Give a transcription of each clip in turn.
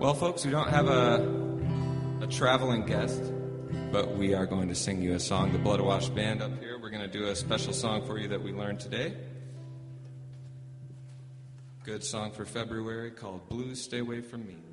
Well, folks, we don't have a traveling guest, but we are going to sing you a song. The Blood Wash Band up here, we're going to do a special song for you that we learned today. Good song for February called Blues Stay Away From Me.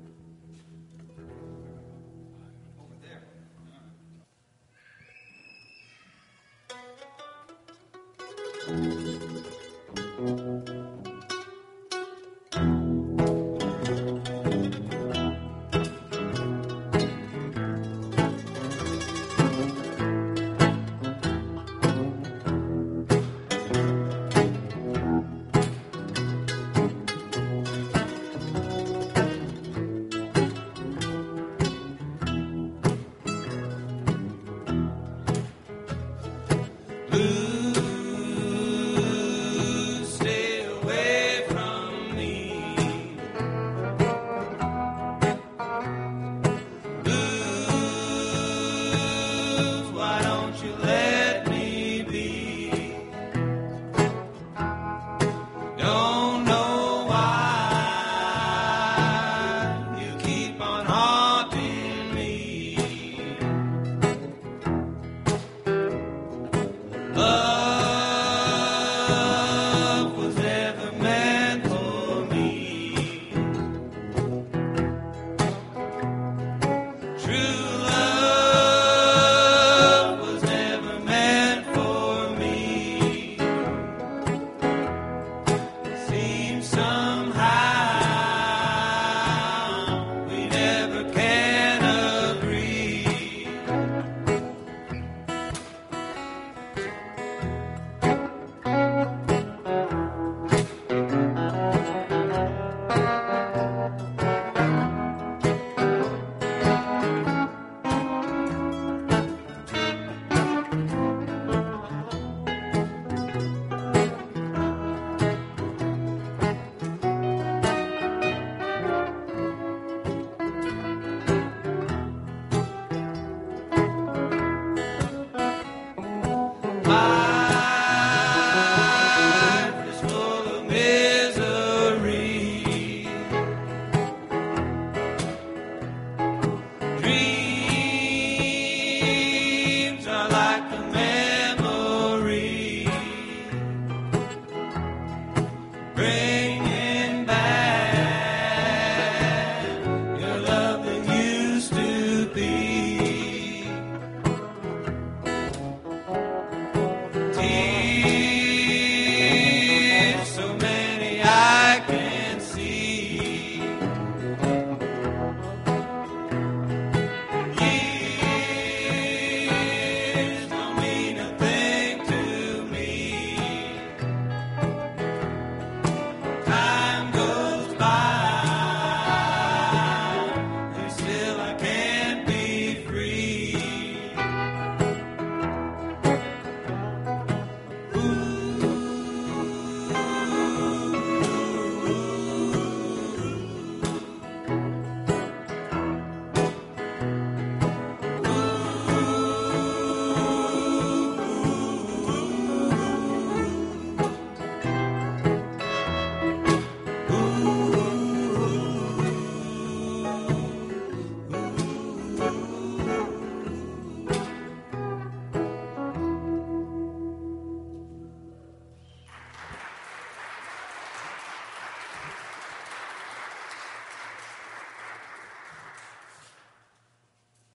My